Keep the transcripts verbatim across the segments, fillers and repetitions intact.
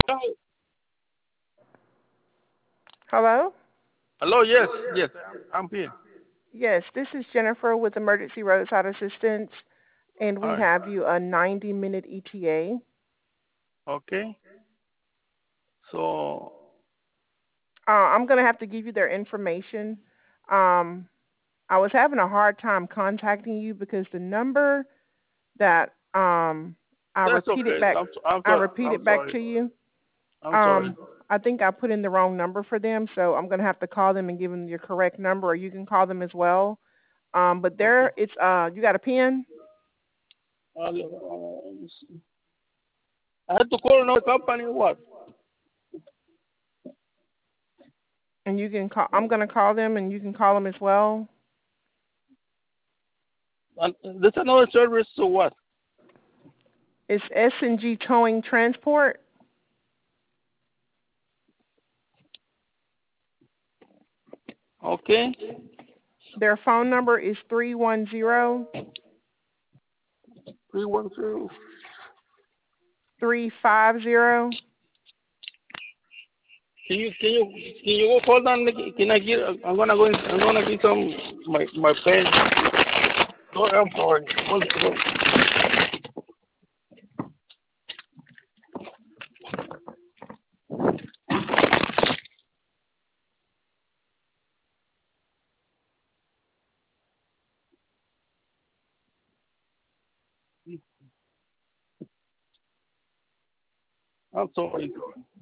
Hello? Hello, yes, yes, I'm here. Yes, this is Jennifer with Emergency Roadside Assistance, and we Hi. have you a ninety minute E T A. Okay. So, Uh, I'm going to have to give you their information. Um, I was having a hard time contacting you because the number that um, I that's repeated okay. back, I'm so- I'm I sorry. repeated I'm back sorry. to you. I'm sorry. Um, I think I put in the wrong number for them, so I'm going to have to call them and give them your correct number, or you can call them as well. Um, but Okay. there, it's uh, you got a pen, Uh, uh, let me see. I had to call another company or what? and you can call. I'm going to call them, and you can call them as well. And there's another service or what? It's S and G Towing Transport. Okay. Their phone number is three one zero Three one zero. three five zero. Can you can you can you go hold on? Can I get? I'm gonna go. In, I'm gonna get some my my pen. No, I'm sorry. One second. I'm sorry.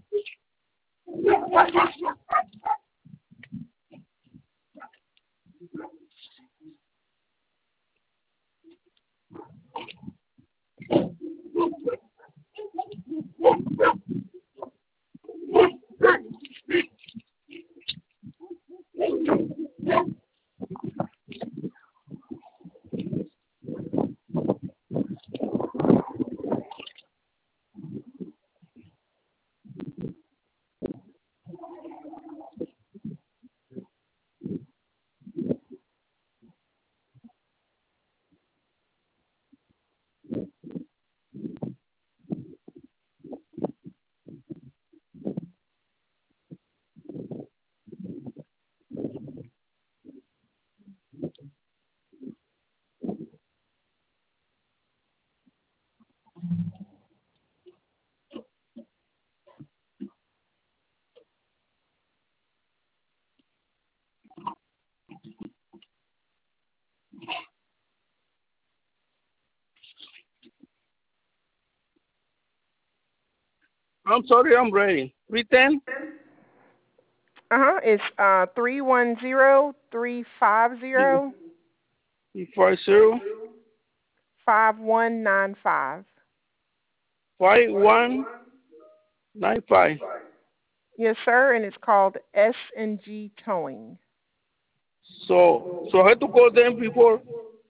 I'm sorry. I'm ready. Three ten. Uh huh. It's uh three one zero three five zero Three five zero five one nine five. five one nine five. Yes, sir. And it's called S and G Towing. So so I had to call them before.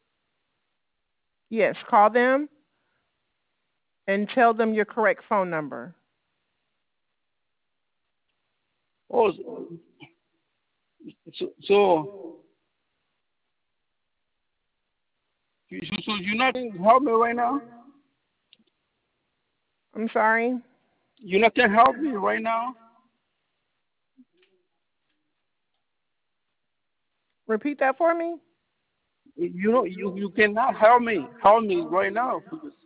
Yes, call them and tell them your correct phone number. Oh, so so you, so you're not can help me right now. I'm sorry. You not can help me right now. Repeat that for me. You know you you cannot help me. Help me right now.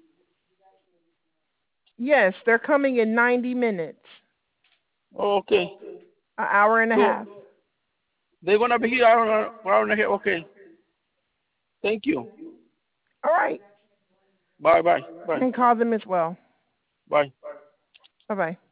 Yes, they're coming in ninety minutes, Okay. an hour and a So half. they're gonna be here around around here. Okay. Thank you. All right. Bye bye bye And call them as well. bye. Bye bye.